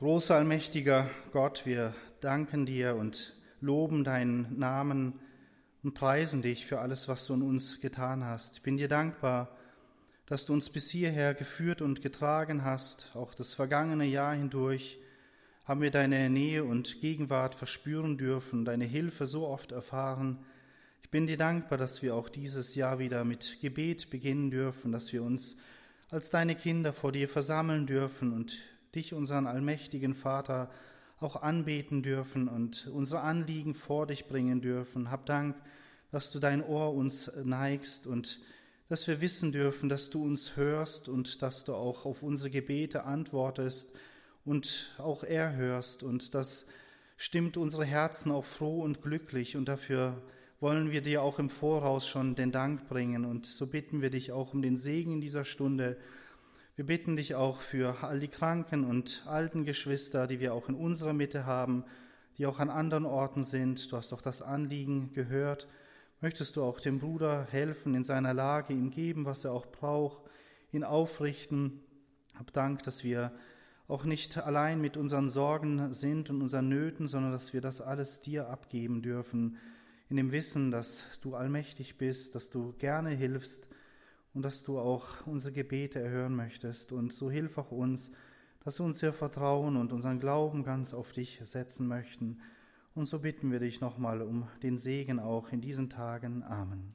Großer, allmächtiger Gott, wir danken dir und loben deinen Namen und preisen dich für alles, was du in uns getan hast. Ich bin dir dankbar, dass du uns bis hierher geführt und getragen hast. Auch das vergangene Jahr hindurch haben wir deine Nähe und Gegenwart verspüren dürfen, deine Hilfe so oft erfahren. Ich bin dir dankbar, dass wir auch dieses Jahr wieder mit Gebet beginnen dürfen, dass wir uns als deine Kinder vor dir versammeln dürfen und dich, unseren allmächtigen Vater, auch anbeten dürfen und unsere Anliegen vor dich bringen dürfen. Hab Dank, dass du dein Ohr uns neigst und dass wir wissen dürfen, dass du uns hörst und dass du auch auf unsere Gebete antwortest und auch erhörst. Und das stimmt unsere Herzen auch froh und glücklich. Und dafür wollen wir dir auch im Voraus schon den Dank bringen. Und so bitten wir dich auch um den Segen in dieser Stunde. Wir bitten dich auch für all die Kranken und alten Geschwister, die wir auch in unserer Mitte haben, die auch an anderen Orten sind. Du hast auch das Anliegen gehört. Möchtest du auch dem Bruder helfen in seiner Lage, ihm geben, was er auch braucht, ihn aufrichten. Hab Dank, dass wir auch nicht allein mit unseren Sorgen sind und unseren Nöten, sondern dass wir das alles dir abgeben dürfen, in dem Wissen, dass du allmächtig bist, dass du gerne hilfst, und dass du auch unsere Gebete erhören möchtest. Und so hilf auch uns, dass wir uns hier vertrauen und unseren Glauben ganz auf dich setzen möchten. Und so bitten wir dich nochmal um den Segen auch in diesen Tagen. Amen.